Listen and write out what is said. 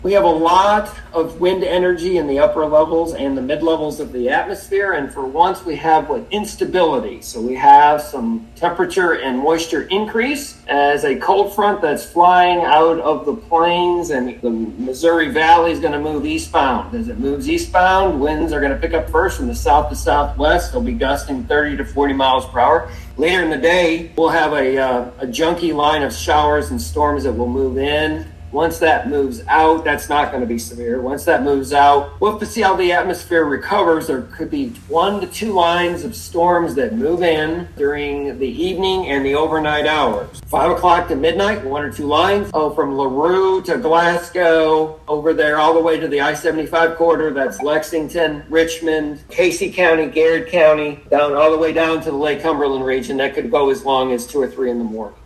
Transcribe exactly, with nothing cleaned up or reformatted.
We have a lot of wind energy in the upper levels and the mid levels of the atmosphere, and for once we have what instability. So we have some temperature and moisture increase as a cold front that's flying out of the plains, and the Missouri Valley is going to move eastbound. As it moves eastbound, winds are going to pick up first from the south to southwest. They'll be gusting thirty to forty miles per hour. Later in the day, we'll have a, uh, a junky line of showers and storms that will move in. Once that moves out, that's not going to be severe. Once that moves out, we'll have to see how the atmosphere recovers. There could be one to two lines of storms that move in during the evening and the overnight hours. Five o'clock to midnight, one or two lines. Oh, from LaRue to Glasgow, over there all the way to the I seventy-five corridor. That's Lexington, Richmond, Casey County, Garrett County, down all the way down to the Lake Cumberland region. That could go as long as two or three in the morning.